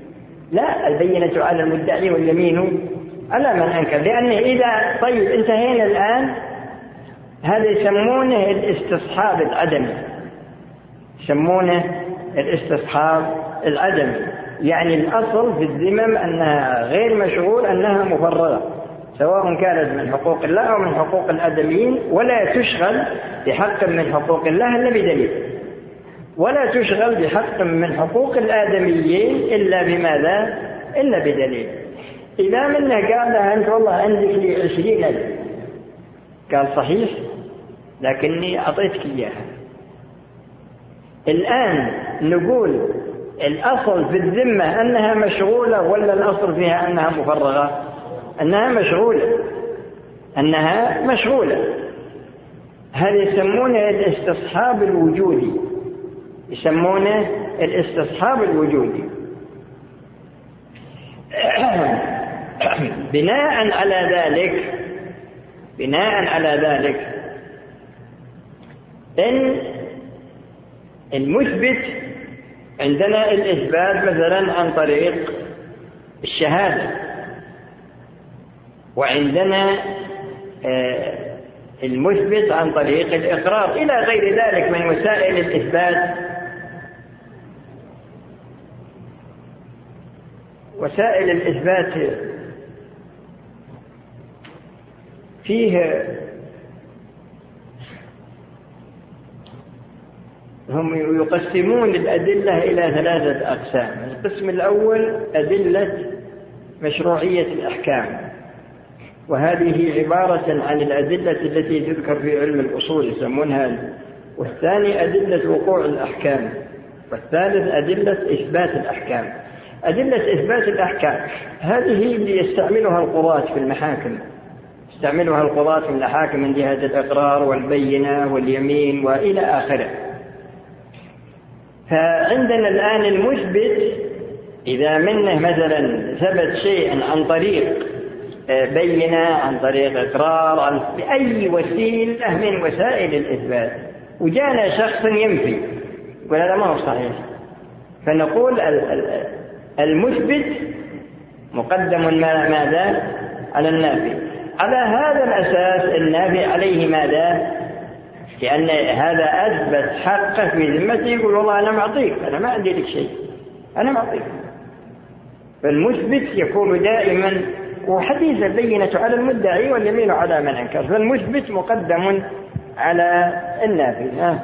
لا، البينة على المدعي واليمين على من أنكر. لأن إذا طيب انتهينا الآن، هذا يسمونه الاستصحاب العدمي، يسمونه الاستصحاب العدمي. يعني الأصل في الذمم أنها غير مشغول، أنها مفرغة، سواء كانت من حقوق الله أو من حقوق الآدميين، ولا تشغل بحق من حقوق الله إلا بدليل، ولا تشغل بحق من حقوق الآدميين إلا بماذا؟ إلا بدليل. إذا منه قال له أنت والله عندك لي 20,000، قال صحيح لكني أعطيتك إياها. الآن نقول الأصل في الذمة أنها مشغولة ولا الأصل فيها أنها مفرغة؟ أنها مشغولة، أنها مشغولة. هذا يسمونه الاستصحاب الوجودي، يسمونه الاستصحاب الوجودي. بناء على ذلك إن المثبت عندنا الإثبات مثلا عن طريق الشهادة، وعندنا المثبت عن طريق الإقرار إلى غير ذلك من وسائل الإثبات. وسائل الإثبات فيه هم يقسمون الأدلة إلى 3 أقسام. القسم الأول أدلة مشروعية الأحكام، وهذه عبارة عن الأدلة التي تذكر في علم الأصول يسمونها. والثاني أدلة وقوع الأحكام، والثالث أدلة إثبات الأحكام. أدلة إثبات الأحكام هذه اللي يستعملها القضاة في المحاكم، يستعملها القضاة في المحاكم من جهة الإقرار والبينة واليمين وإلى آخره. فعندنا الآن المثبت إذا منه مثلا ثبت شيئا عن طريق بينة، عن طريق إقرار، بأي وسيلة من وسائل الإثبات، وجانا شخص ينفي يقول هذا ما هو صحيح، فنقول المثبت مقدم ماذا؟ على النافي. على هذا الأساس النافي عليه ماذا؟ لأن هذا أثبت حقه في ذمته، يقول والله أنا معطيك، أنا ما عندي لك شيء، أنا معطيك. فالمثبت يكون دائما، وحديث البينة على المدعي واليمين على من أنكر، فالمثبت مقدم على النافي.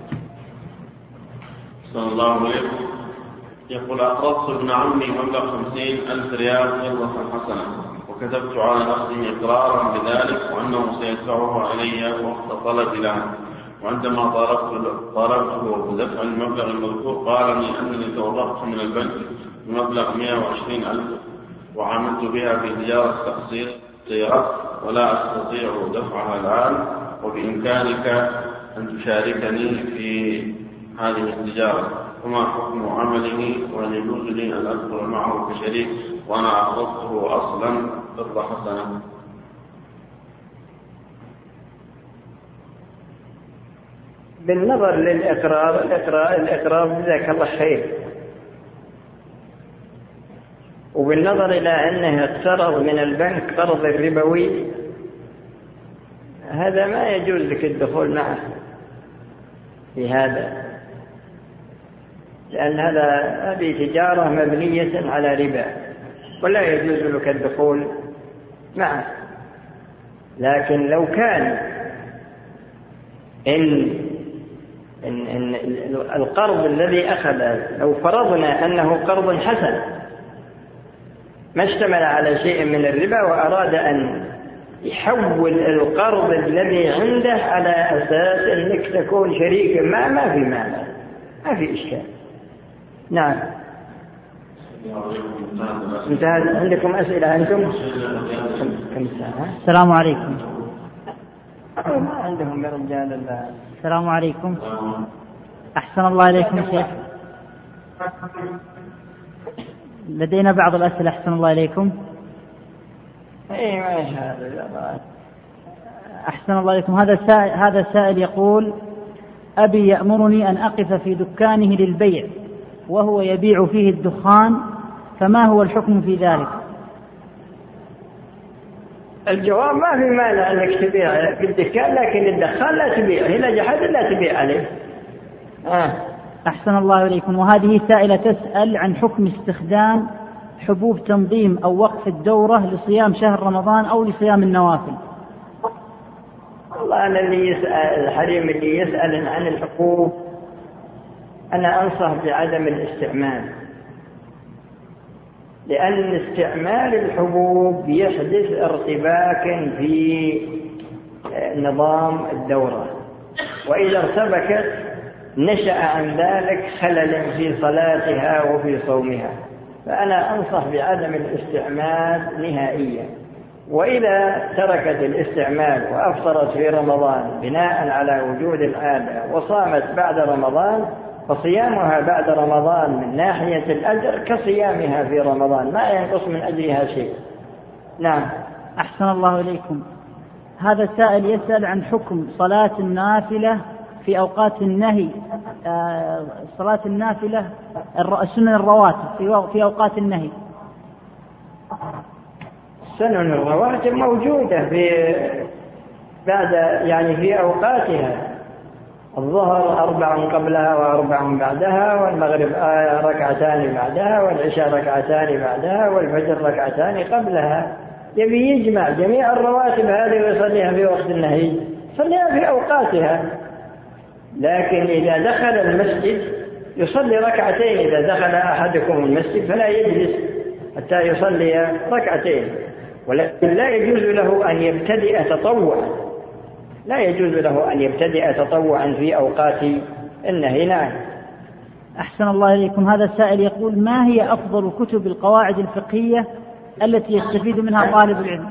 صلى الله عليه وسلم يقول أقرضت ابن عمي مبلغ 50,000 ريال فضة حسنة، وكتبت على نفسه إقرارا بذلك وأنه سيدفعه إلي وقت طلب له، وعندما طالبته بدفع المبلغ المذكور قال لي أنني تورطت من البنك بمبلغ 120,000 وعملت بها في تجارة تقسيط سيارات ولا أستطيع دفعها الآن، وبإمكانك أن تشاركني في هذه التجارة، وما حكم عمله وأن يجوز لي أن أدخل معه كشريك وأنا أقرضته أصلا فضة حسنة؟ بالنظر للإقرار، الإقرار جزاك الله خير، وبالنظر إلى أنه اقترض من البنك قرض الربوي، هذا ما يجوز لك الدخول معه في هذا، لأن هذه تجارة مبنية على ربا ولا يجوز لك الدخول معه. لكن لو كان إن القرض الذي أخذه لو فرضنا أنه قرض حسن ما اشتمل على شيء من الربا، وأراد أن يحول القرض الذي عنده على أساس أنك تكون شريكا ما في معنى، ما في إشكال. نعم. انتهى. عندكم أسئلة أنتم؟ كم ساعة؟ السلام عليكم. ما عندهم يا رجال الله. السلام عليكم. أحسن الله إليكم شيخ، لدينا بعض الأسئلة. أحسن الله إليكم. أحسن الله إليكم. هذا السائل يقول: أبي يأمرني أن أقف في دكانه للبيع وهو يبيع فيه الدخان، فما هو الحكم في ذلك؟ الجواب ما في مانع أنك تبيع في الدكان، لكن الدخان لا تبيع، إذا جحد لا تبيع عليه. أحسن الله إليكم. وهذه سائلة تسأل عن حكم استخدام حبوب تنظيم أو وقف الدورة لصيام شهر رمضان أو لصيام النوافل. والله أنا اللي يسأل الحريم اللي يسأل عن الحبوب أنا أنصح بعدم الاستعمال، لأن استعمال الحبوب يحدث ارتباك في نظام الدورة، وإذا ارتبكت نشأ عن ذلك خلل في صلاتها وفي صومها، فأنا أنصح بعدم الاستعمال نهائيا. وإذا تركت الاستعمال وأفطرت في رمضان بناء على وجود العادة وصامت بعد رمضان، فصيامها بعد رمضان من ناحية الأجر كصيامها في رمضان، ما ينقص من أجرها شيء. نعم. أحسن الله إليكم. هذا السائل يسأل عن حكم صلاة النافلة في أوقات النهي، صلاة النافلة السنن الرواتب في أوقات النهي. سنن الرواتب موجودة في أوقاتها. الظهر 4 قبلها و4 بعدها، والمغرب 2 بعدها، والعشاء 2 بعدها، والفجر 2 قبلها. يبي يجمع جميع الرواتب هذه ويصليها في وقت النهي، صليها في أوقاتها. لكن إذا دخل المسجد يصلي 2. إذا دخل أحدكم المسجد فلا يجلس حتى يصلي 2، ولكن لا يجوز له أن يبتدئ تطوعا، لا يجوز له أن يبتدئ تطوعا في أوقات النهي. نعم. أحسن الله إليكم. هذا السائل يقول: ما هي أفضل كتب القواعد الفقهية التي يستفيد منها طالب العلم؟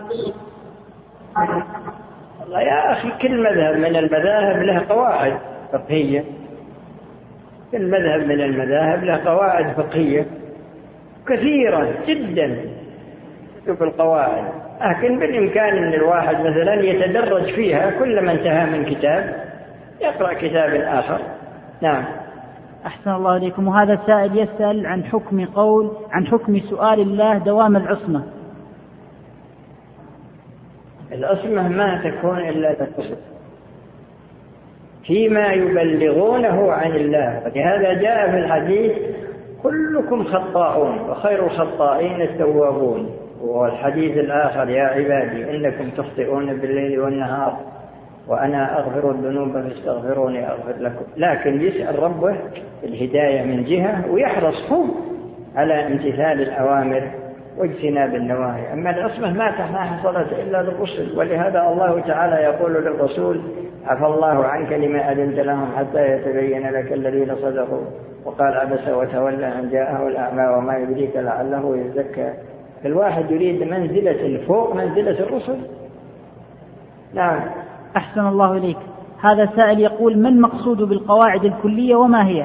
والله يا أخي، كل مذهب من المذاهب له قواعد فقهية، كل مذهب من المذاهب له قواعد فقهية كثيرة جدا كتب القواعد، لكن بالإمكان أن الواحد مثلا يتدرج فيها، كلما انتهى من كتاب يقرأ كتاب آخر. نعم. أحسن الله إليكم. وهذا السائل يسأل عن حكم سؤال الله دوام العصمة. العصمة ما تكون إلا بالرسل فيما يبلغونه عن الله، ولهذا جاء في الحديث: كلكم خطاؤون وخير الخطائين التوابون. والحديث الآخر: يا عبادي إنكم تخطئون بالليل والنهار وأنا أغفر الذنوب فاستغفروني أغفر لكم. لكن يسأل ربه الهداية من جهة، ويحرص هو على امتثال الأوامر واجتناب النواهي. أما العصمة ما حصلت إلا للرسل، ولهذا الله تعالى يقول للرسول: عفى الله عنك لما أذنت لهم حتى يتبين لك الذين صدقوا وقال عبس وتولى أن جاءه الأعمى وما يدريك لعله يزكى. الواحد يريد منزلة فوق منزلة الرسل. نعم. أحسن الله إليك. هذا السائل يقول: ما المقصود بالقواعد الكلية وما هي؟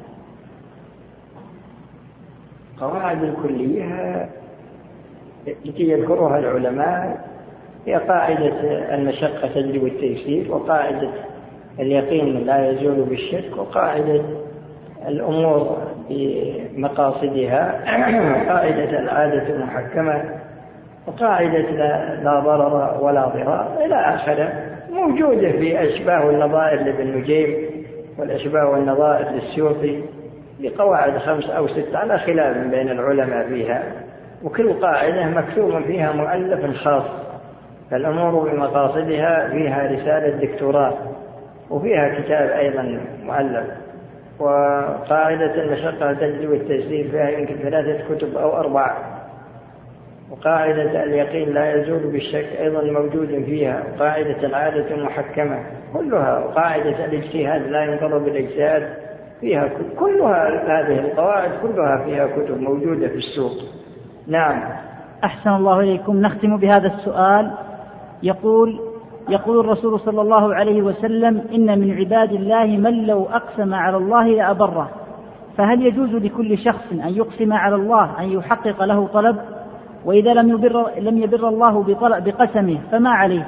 القواعد الكلية التي يذكرها العلماء هي قاعدة المشقة تجلب التيسير، وقاعدة اليقين لا يزول بالشك، وقاعدة الأمور بمقاصدها، وقاعدة العادة المحكمة، وقاعدة لا ضرر ولا ضرار إلى آخره، موجودة في أشباه والنظائر لابن نجيم والأشباه والنظائر للسيوطي، بقواعد 5 أو 6 على خلاف بين العلماء فيها، وكل قاعدة مكتوب فيها مؤلف خاص. فالأمور بمقاصدها فيها رسالة دكتوراه، وفيها كتاب أيضا مؤلف. وقاعدة المشقة تجلب التيسير فيها يمكن 3 كتب أو 4. وقاعدة اليقين لا يزول بالشك أيضا موجود فيها. وقاعدة العادة المحكمة كلها. وقاعدة الاجتهاد لا ينقض بالاجتهاد فيها كلها. هذه القواعد كلها فيها كتب موجودة في السوق. نعم. أحسن الله إليكم. نختم بهذا السؤال. يقول الرسول صلى الله عليه وسلم: إن من عباد الله من لو أقسم على الله لأبره. فهل يجوز لكل شخص أن يقسم على الله أن يحقق له طلب؟ وإذا لم يبر الله بقسمه فما عليه؟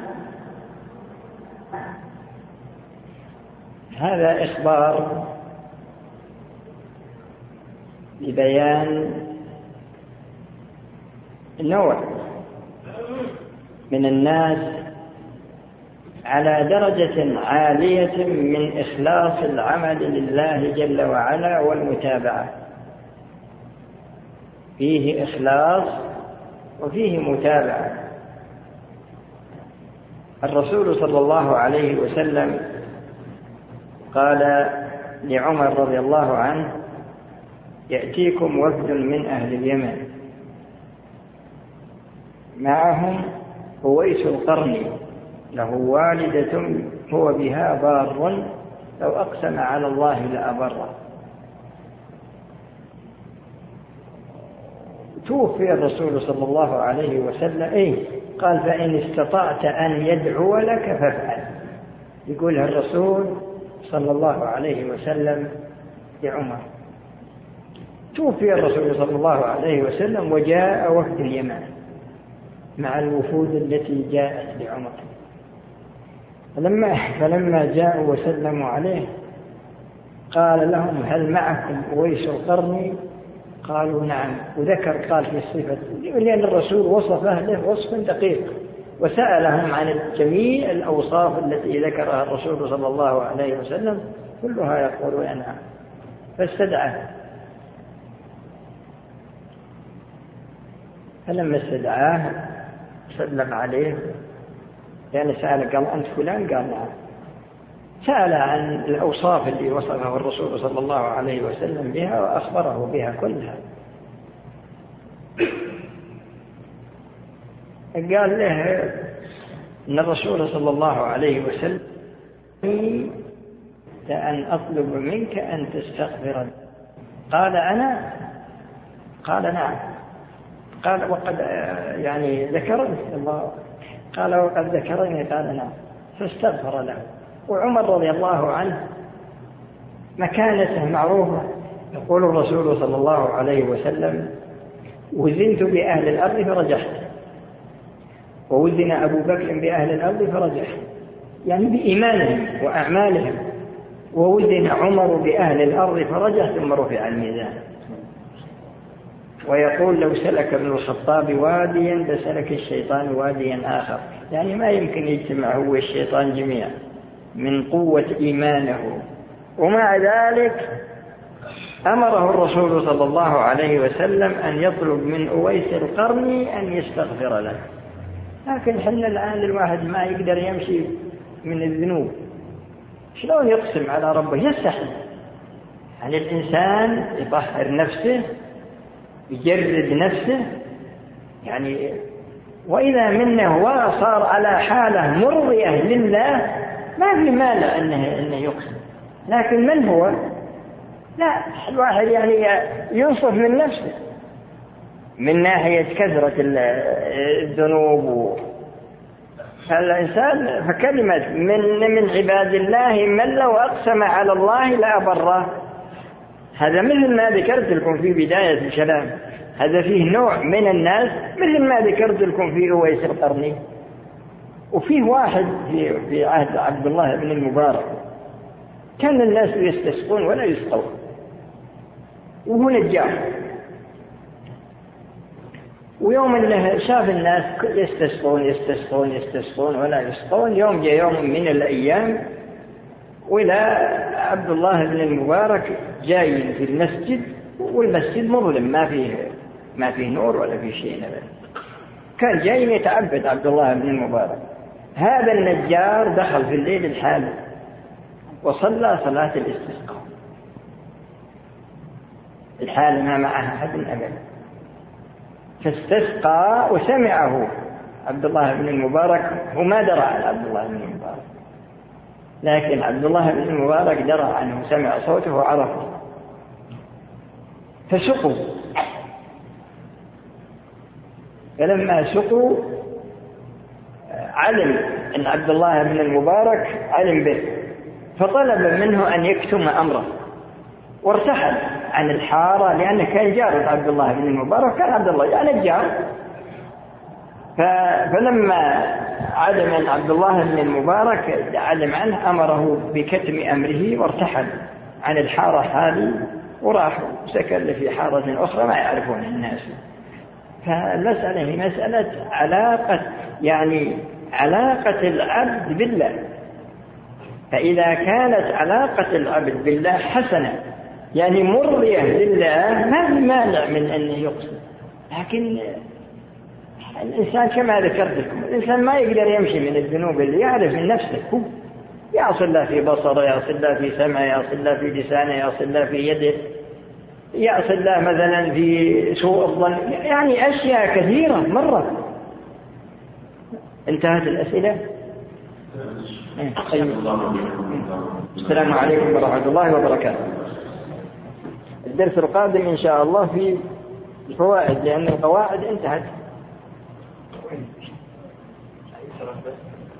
هذا إخبار ببيان نوع من الناس على درجة عالية من إخلاص العمل لله جل وعلا والمتابعة، فيه إخلاص وفيه متابعة. الرسول صلى الله عليه وسلم قال لعمر رضي الله عنه: يأتيكم وفد من أهل اليمن معهم أويس القرني له والدة هو بها بار لو أقسم على الله لأبره. توفي الرسول صلى الله عليه وسلم قال: فإن استطعت أن يدعو لك فافعل. يقولها الرسول صلى الله عليه وسلم لعمر. توفي الرسول صلى الله عليه وسلم وجاء وفد اليمن مع الوفود التي جاءت لعمر. فلما جاءوا وسلموا عليه قال لهم: هل معكم أويس القرني؟ قالوا: نعم. وذكر قال في الصفة، لأن الرسول وصفه له وصف دقيق وسألهم عن جميع الأوصاف التي ذكرها الرسول صلى الله عليه وسلم كلها يقولون نعم. فاستدعاه، فلما استدعاه سلم عليه، يعني سأل قال: أنت فلان؟ قال: نعم. سأل عن الأوصاف اللي وصفه الرسول صلى الله عليه وسلم بها وأخبره بها كلها. قال له إن الرسول صلى الله عليه وسلم أن أطلب منك أن تستغفر. قال: أنا؟ قال: نعم. قال: وقد يعني ذكرني الله؟ قال: وقد ذكرني. قال: نعم. فاستغفر له. وعمر رضي الله عنه مكانته معروفة. يقول الرسول صلى الله عليه وسلم: وزنت بأهل الأرض فرجحت، ووزن أبو بكر بأهل الأرض فرجح، يعني بإيمانهم وأعمالهم. ووزن عمر بأهل الأرض فرجح ثم رفع الميزان. ويقول: لو سلك ابن الخطاب واديا لسلك الشيطان واديا آخر، يعني ما يمكن يجتمع هو الشيطان جميعا من قوة إيمانه. ومع ذلك أمره الرسول صلى الله عليه وسلم أن يطلب من أويس القرني أن يستغفر له. لكن حنا الآن الواحد ما يقدر يمشي من الذنوب، شلون يقسم على ربه؟ يستحي. يعني الإنسان يطهر نفسه، يجرد نفسه، يعني وإذا منه وصار على حالة مرضية لله ما في مانع أنه يقسم. لكن من هو؟ لا، الواحد يعني ينصف من نفسه من ناحية كثرة الذنوب. فالإنسان فكلمة من عباد الله من لو أقسم على الله لأبره. هذا مثل ما ذكرت لكم في بداية الكلام، هذا فيه نوع من الناس مثل ما ذكرت لكم في أويس القرني. وفيه واحد في عهد عبد الله بن المبارك كان الناس يستسقون ولا يسقون، وهو نجار. ويوم اللي شاف الناس يستسقون ولا يسقون، يوم جاء يوم من الأيام وإلى عبد الله بن المبارك جاي في المسجد، والمسجد مظلم ما فيه نور ولا فيه شيء نبات. كان جاي يتعبد عبد الله بن المبارك. هذا النجار دخل في الليل الحال وصلى صلاة الاستسقاء الحال ما معه أحد أبدا. فاستسقى وسمعه عبد الله بن المبارك، وما درى عن عبد الله بن المبارك، لكن عبد الله بن المبارك درى عنه، سمع صوته وعرفه. فسقوا، فلما سقوا علم أن عبد الله بن المبارك علم به، فطلب منه أن يكتم أمره وارتحل عن الحارة، لأنه كان جار عبد الله بن المبارك، كان عبد الله يعني الجار. فلما علم أن عبد الله بن المبارك علم عنه أمره بكتم أمره وارتحل عن الحارة هذه وراح سكن في حارة أخرى ما يعرفون الناس. فالمسألة هي مسألة علاقة، يعني علاقة العبد بالله. فإذا كانت علاقة العبد بالله حسنة يعني مرضية لله ما في مانع من أن يقسم. لكن الإنسان كما ذكرت لكم الإنسان ما يقدر يمشي من الذنوب اللي يعرف من نفسه، هو يعصي الله في بصره، يعصي الله في سمعه، يعصي الله في لسانه، يعصي الله في يده، يعصي الله مثلا في سوء الظن، يعني أشياء كثيرة مرة. انتهت الأسئلة. السلام عليكم ورحمة الله وبركاته. الدرس القادم إن شاء الله في الفوائد، لأن القواعد انتهت.